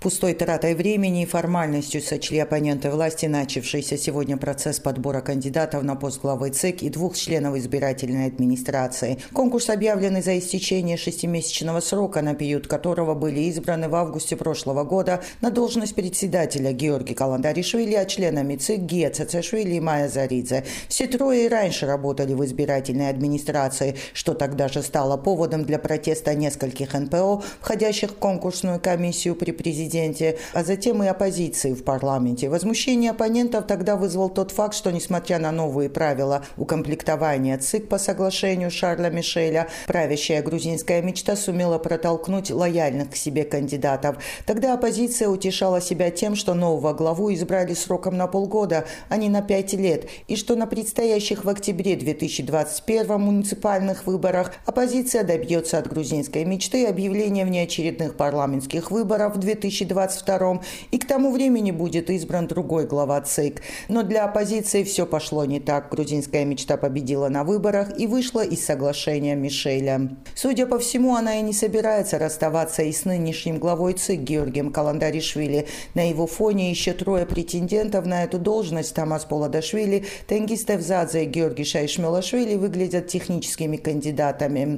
Пустой тратой времени и формальностью сочли оппоненты власти начавшийся сегодня процесс подбора кандидатов на пост главы ЦИК и 2 членов избирательной администрации. Конкурс объявлен за истечение 6-месячного срока, на период которого были избраны в августе прошлого года на должность председателя Георгий Каландаришвили, а членами ЦИК Гия Цацашвили и Майя Заридзе. Все трое и раньше работали в избирательной администрации, что тогда же стало поводом для протеста нескольких НПО, входящих в конкурсную комиссию при президенте, а затем и оппозиции в парламенте. Возмущение оппонентов тогда вызвал тот факт, что, несмотря на новые правила укомплектования ЦИК по соглашению Шарля Мишеля, правящая грузинская мечта сумела протолкнуть лояльных к себе кандидатов. Тогда оппозиция утешала себя тем, что нового главу избрали сроком на полгода, а не на 5 лет, и что на предстоящих в октябре 2021 муниципальных выборах оппозиция добьется от грузинской мечты объявления внеочередных парламентских выборов в 2022 и к тому времени будет избран другой глава ЦИК. Но для оппозиции все пошло не так. Грузинская мечта победила на выборах и вышла из соглашения Мишеля. Судя по всему, она и не собирается расставаться и с нынешним главой ЦИК Георгием Каландаришвили. На его фоне еще 3 претендентов на эту должность — Тамас Поладашвили, Тенгиз Тевзадзе и Георгий Шаишмелашвили — выглядят техническими кандидатами.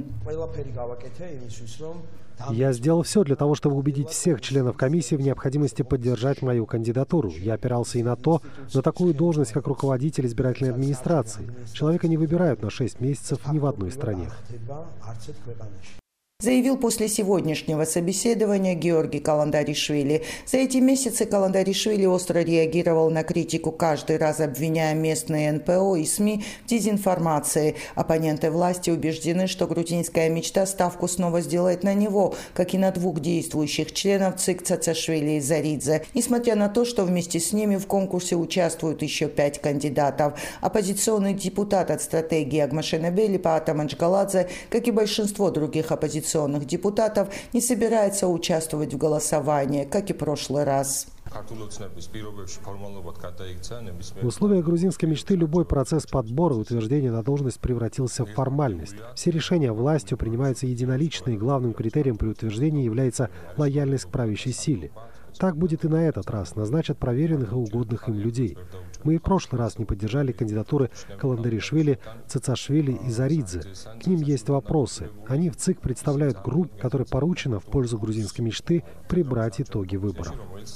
Я сделал все для того, чтобы убедить всех членов комиссии в необходимости поддержать мою кандидатуру. Я опирался и на такую должность, как руководитель избирательной администрации. Человека не выбирают на 6 месяцев ни в одной стране. Заявил после сегодняшнего собеседования Георгий Каландаришвили. За эти месяцы Каландаришвили остро реагировал на критику, каждый раз обвиняя местные НПО и СМИ в дезинформации. Оппоненты власти убеждены, что грузинская мечта ставку снова сделает на него, как и на 2 действующих членов ЦИК Цацашвили и Заридзе, несмотря на то, что вместе с ними в конкурсе участвуют еще 5 кандидатов. Оппозиционный депутат от стратегии Агмашенебели Паата Манчгаладзе, как и большинство других оппозиционных депутатов, не собирается участвовать в голосовании, как и в прошлый раз. В условиях грузинской мечты любой процесс подбора и утверждения на должность превратился в формальность. Все решения властью принимаются единолично, и главным критерием при утверждении является лояльность к правящей силе. Так будет и на этот раз. Назначат проверенных и угодных им людей. Мы и в прошлый раз не поддержали кандидатуры Каландаришвили, Цацашвили и Заридзе. К ним есть вопросы. Они в ЦИК представляют группу, которой поручено в пользу грузинской мечты прибрать итоги выборов.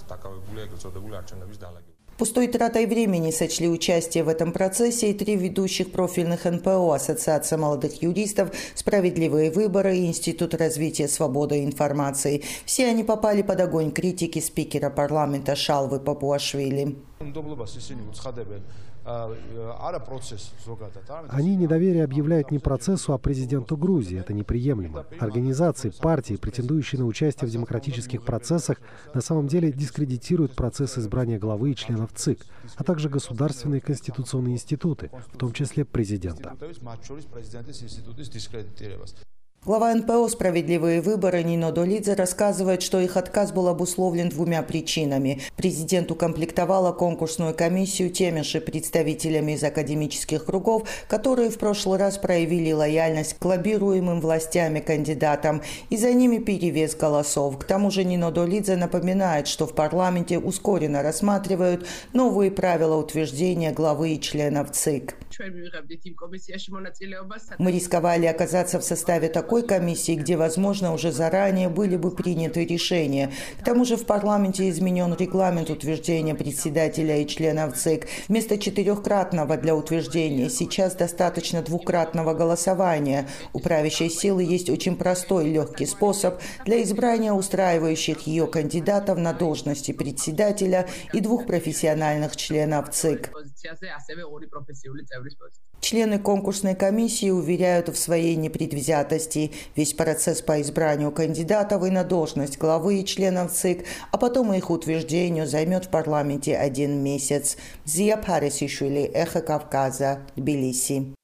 Пустой тратой времени сочли участие в этом процессе и 3 ведущих профильных НПО: Ассоциация молодых юристов, Справедливые выборы и Институт развития свободы информации. Все они попали под огонь критики спикера парламента Шалвы Папуашвили. Они недоверие объявляют не процессу, а президенту Грузии. Это неприемлемо. Организации, партии, претендующие на участие в демократических процессах, на самом деле дискредитируют процесс избрания главы и членов ЦИК, а также государственные конституционные институты, в том числе президента. Глава НПО «Справедливые выборы» Нино Долидзе рассказывает, что их отказ был обусловлен 2 причинами. Президент укомплектовала конкурсную комиссию теми же представителями из академических кругов, которые в прошлый раз проявили лояльность к лоббируемым властями кандидатам, и за ними перевес голосов. К тому же Нино Долидзе напоминает, что в парламенте ускоренно рассматривают новые правила утверждения главы и членов ЦИК. Мы рисковали оказаться в составе такой комиссии, где, возможно, уже заранее были бы приняты решения. К тому же в парламенте изменен регламент утверждения председателя и членов ЦИК. Вместо 4-кратного для утверждения сейчас достаточно 2-кратного голосования. У правящей силы есть очень простой и легкий способ для избрания устраивающих ее кандидатов на должности председателя и 2 профессиональных членов ЦИК. Члены конкурсной комиссии уверяют в своей непредвзятости. Весь процесс по избранию кандидатов и на должность главы и членов ЦИК, а потом их утверждению, займет в парламенте 1 месяц. Зия Парисишвили, Эхо Кавказа, Тбилиси.